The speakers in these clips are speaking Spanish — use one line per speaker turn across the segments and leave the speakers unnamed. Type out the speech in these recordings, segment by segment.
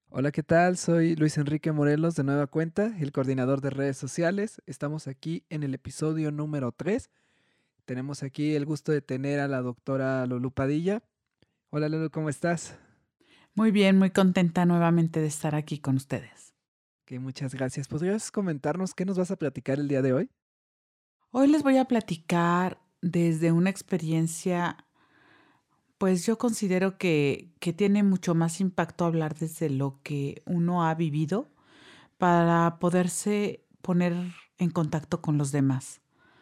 Hola, ¿qué tal? Soy Luis Enrique Morelos de Nueva Cuenta, el coordinador de redes sociales. Estamos aquí en el episodio número 3. Tenemos aquí el gusto de tener a la doctora Lulu Padilla. Hola Lulu, ¿cómo estás?
Muy bien, muy contenta nuevamente de estar aquí con ustedes.
Que muchas gracias. ¿Podrías comentarnos qué nos vas a platicar el día de hoy?
Hoy les voy a platicar desde una experiencia, pues yo considero que tiene mucho más impacto hablar desde lo que uno ha vivido para poderse poner en contacto con los demás.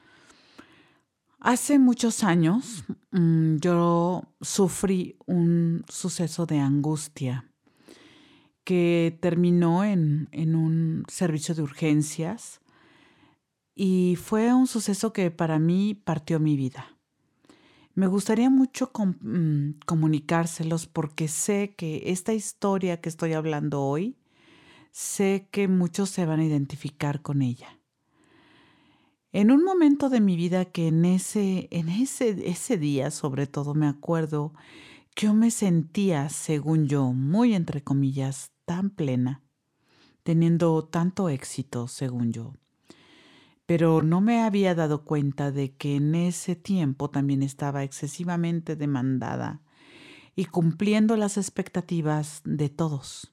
Hace muchos años yo sufrí un suceso de angustia que terminó en un servicio de urgencias. Y fue un suceso que para mí partió mi vida. Me gustaría mucho comunicárselos porque sé que esta historia que estoy hablando hoy, sé que muchos se van a identificar con ella. En un momento de mi vida que ese día sobre todo me acuerdo que yo me sentía, según yo, muy entre comillas, tan plena, teniendo tanto éxito, según yo. Pero no me había dado cuenta de que en ese tiempo también estaba excesivamente demandada y cumpliendo las expectativas de todos,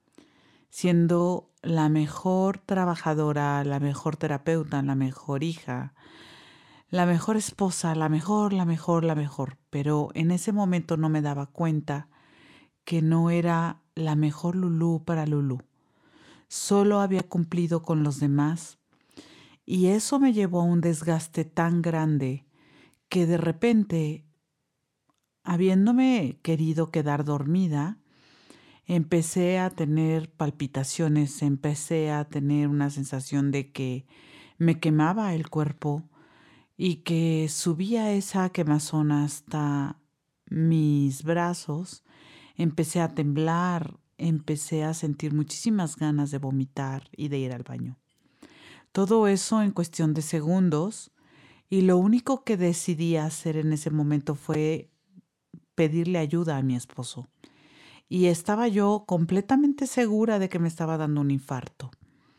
siendo la mejor trabajadora, la mejor terapeuta, la mejor hija, la mejor esposa, la mejor. Pero en ese momento no me daba cuenta que no era la mejor Lulú para Lulú. Solo había cumplido con los demás. Y eso me llevó a un desgaste tan grande que de repente, habiéndome querido quedar dormida, empecé a tener palpitaciones, empecé a tener una sensación de que me quemaba el cuerpo y que subía esa quemazón hasta mis brazos. Empecé a temblar, empecé a sentir muchísimas ganas de vomitar y de ir al baño. Todo eso en cuestión de segundos. Y lo único que decidí hacer en ese momento fue pedirle ayuda a mi esposo. Y estaba yo completamente segura de que me estaba dando un infarto.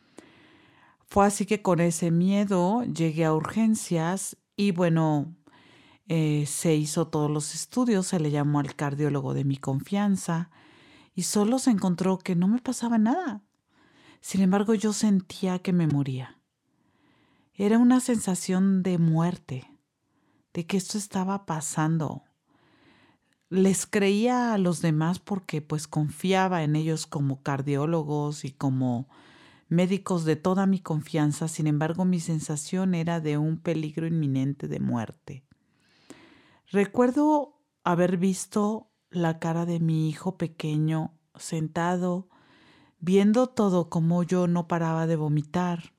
Fue así que con ese miedo llegué a urgencias y bueno, se hizo todos los estudios, se le llamó al cardiólogo de mi confianza y solo se encontró que no me pasaba nada. Sin embargo, yo sentía que me moría. Era una sensación de muerte, de que esto estaba pasando. Les creía a los demás porque pues confiaba en ellos como cardiólogos y como médicos de toda mi confianza. Sin embargo, mi sensación era de un peligro inminente de muerte. Recuerdo haber visto la cara de mi hijo pequeño sentado, viendo todo como yo no paraba de vomitar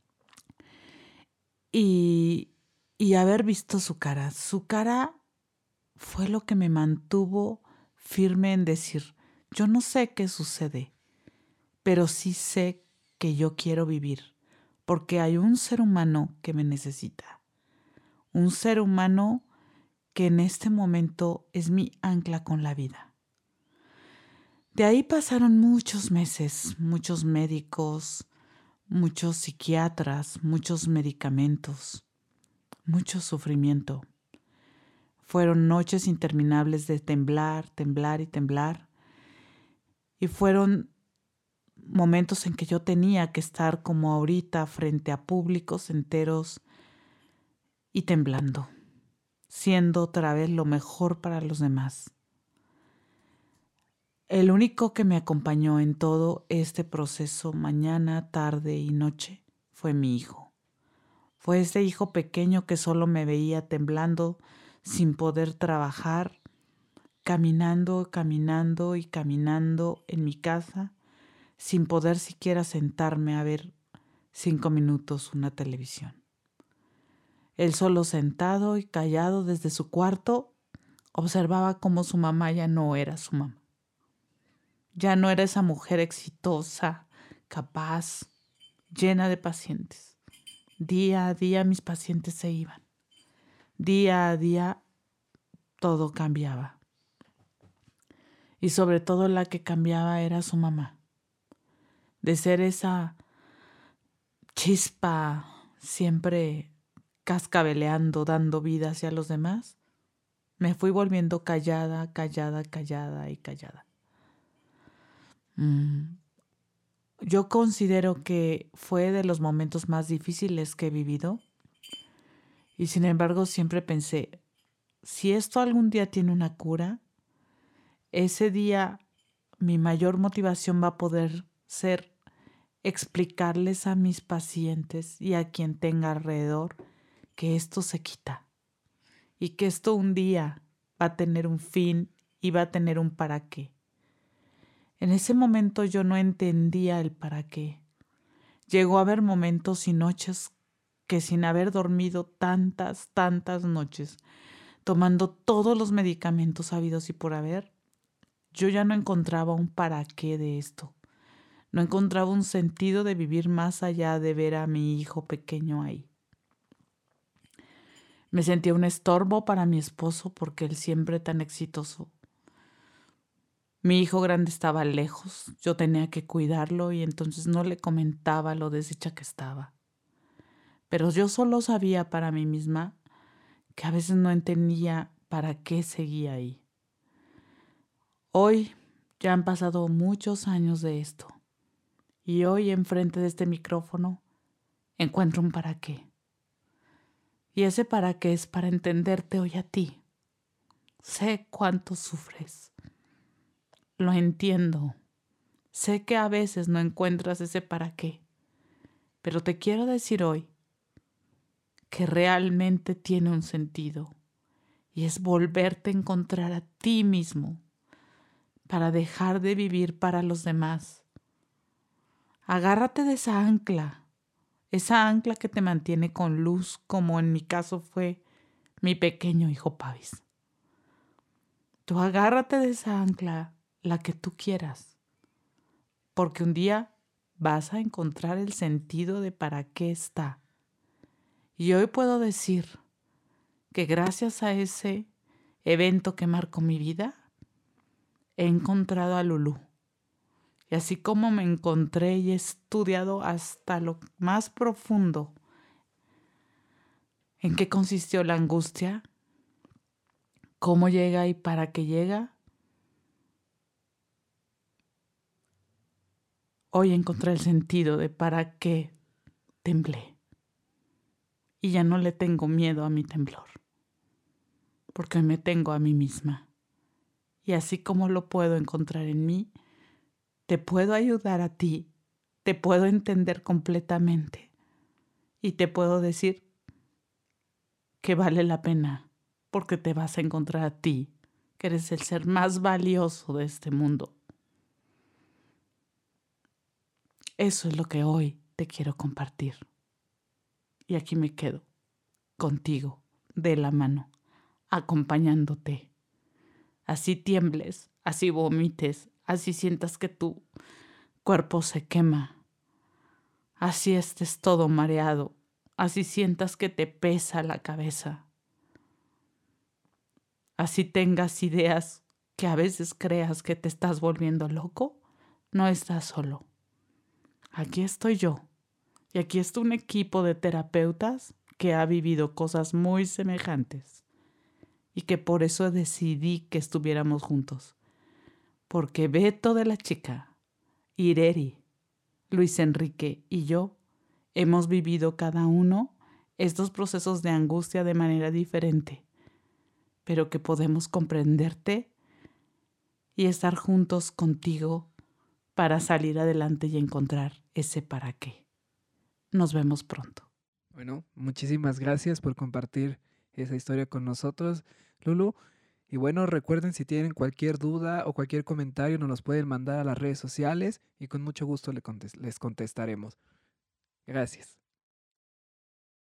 y, y haber visto su cara. Su cara fue lo que me mantuvo firme en decir, yo no sé qué sucede, pero sí sé que yo quiero vivir, porque hay un ser humano que me necesita, un ser humano que en este momento es mi ancla con la vida. De ahí pasaron muchos meses, muchos médicos, muchos psiquiatras, muchos medicamentos, mucho sufrimiento. Fueron noches interminables de temblar, temblar y temblar. Y fueron momentos en que yo tenía que estar como ahorita frente a públicos enteros y temblando, siendo otra vez lo mejor para los demás. El único que me acompañó en todo este proceso mañana, tarde y noche fue mi hijo. Fue ese hijo pequeño que solo me veía temblando sin poder trabajar, caminando, caminando y caminando en mi casa sin poder siquiera sentarme a ver 5 minutos una televisión. Él solo sentado y callado desde su cuarto, observaba cómo su mamá ya no era su mamá. Ya no era esa mujer exitosa, capaz, llena de pacientes. Día a día mis pacientes se iban. Día a día todo cambiaba. Y sobre todo la que cambiaba era su mamá. de ser esa chispa siempre cascabeleando, dando vida hacia los demás, me fui volviendo callada, callada, callada y callada. Yo considero que fue de los momentos más difíciles que he vivido y sin embargo siempre pensé, si esto algún día tiene una cura, ese día mi mayor motivación va a poder ser explicarles a mis pacientes y a quien tenga alrededor que esto se quita y que esto un día va a tener un fin y va a tener un para qué. En ese momento yo no entendía el para qué. Llegó a haber momentos y noches que sin haber dormido tantas noches, tomando todos los medicamentos habidos y por haber, yo ya no encontraba un para qué de esto. No encontraba un sentido de vivir más allá de ver a mi hijo pequeño ahí. Me sentía un estorbo para mi esposo porque él siempre tan exitoso. Mi hijo grande estaba lejos, yo tenía que cuidarlo y entonces no le comentaba lo deshecha que estaba. Pero yo solo sabía para mí misma que a veces no entendía para qué seguía ahí. Hoy ya han pasado muchos años de esto y hoy enfrente de este micrófono encuentro un para qué. Y ese para qué es para entenderte hoy a ti. Sé cuánto sufres. Lo entiendo. Sé que a veces no encuentras ese para qué. Pero te quiero decir hoy que realmente tiene un sentido. Y es volverte a encontrar a ti mismo para dejar de vivir para los demás. Agárrate de esa ancla que te mantiene con luz, como en mi caso fue mi pequeño hijo Pavis. Tú agárrate de esa ancla, la que tú quieras, porque un día vas a encontrar el sentido de para qué está. Y hoy puedo decir que gracias a ese evento que marcó mi vida, he encontrado a Lulú. Y así como me encontré y he estudiado hasta lo más profundo en qué consistió la angustia, cómo llega y para qué llega, hoy encontré el sentido de para qué temblé. Y ya no le tengo miedo a mi temblor, porque hoy me tengo a mí misma. Y así como lo puedo encontrar en mí, te puedo ayudar a ti, te puedo entender completamente y te puedo decir que vale la pena porque te vas a encontrar a ti, que eres el ser más valioso de este mundo. Eso es lo que hoy te quiero compartir. Y aquí me quedo contigo, de la mano, acompañándote. Así tiembles, así vomites, así sientas que tu cuerpo se quema, así estés todo mareado, así sientas que te pesa la cabeza, así tengas ideas que a veces creas que te estás volviendo loco, no estás solo. Aquí estoy yo y aquí está un equipo de terapeutas que ha vivido cosas muy semejantes y que por eso decidí que estuviéramos juntos. Porque Beto de la Chica, Ireri, Luis Enrique y yo hemos vivido cada uno estos procesos de angustia de manera diferente, pero que podemos comprenderte y estar juntos contigo para salir adelante y encontrar ese para qué. Nos vemos pronto.
Bueno, muchísimas gracias por compartir esa historia con nosotros, Lulu. Y bueno, recuerden si tienen cualquier duda o cualquier comentario, nos los pueden mandar a las redes sociales y con mucho gusto les contestaremos. Gracias.